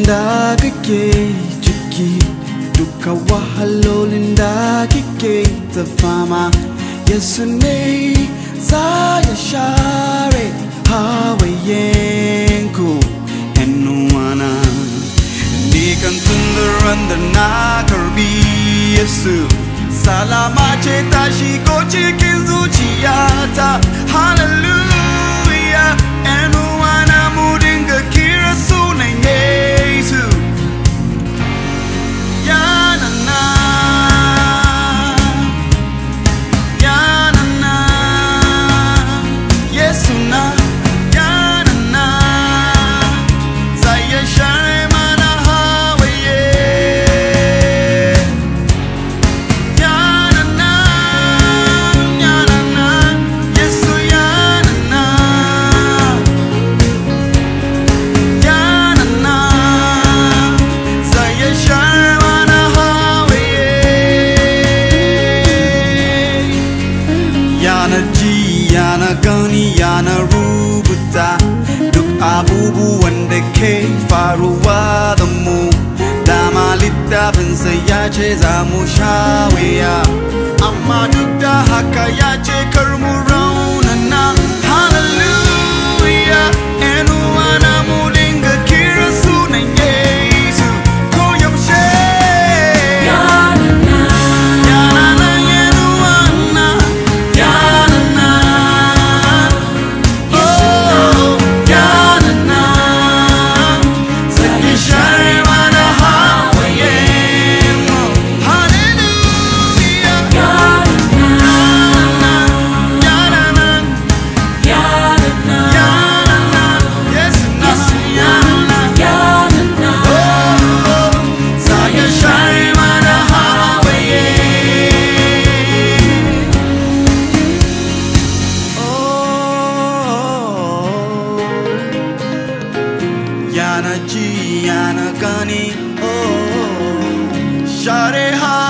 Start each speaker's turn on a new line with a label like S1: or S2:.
S1: da kake ciki, duka wahalolin da kike ta fama, Yesu ne za ya share hawayenku. ‘Yan uwana, ni kan tun da ran da na karbi Yesu, salama ce ta shigo cikin zuciyata. Hallelujah, ‘yan uwana mu dinga kira sunan Yesu. Ya na na, ya na na, Yesu na, ya na na, zai ya share mana hawaye. Ya na na, ya na na, Yesu ya na na, ya na na, zai ya share mana hawaye. Ya na ji, ya na gani, ya na rubuta duk abubuwan da ke faruwa da mu. Dama littafinsa ya ce za mu sha wuya, amma duk da haka ya ce kar mu raunana. Hallelujah, ‘yan uwana mu dinga kira sunan Yesu ko yaushe. Ya na na, ‘yan uwana, ya na na, oh, ya na na, zai share mana hawayenmu. Hallelujah, ya na na, ya na na, ya na na, ya na na, Yesu na, ya na na, oh, zai share mana hawaye. Yana ji, yana gani, oh, share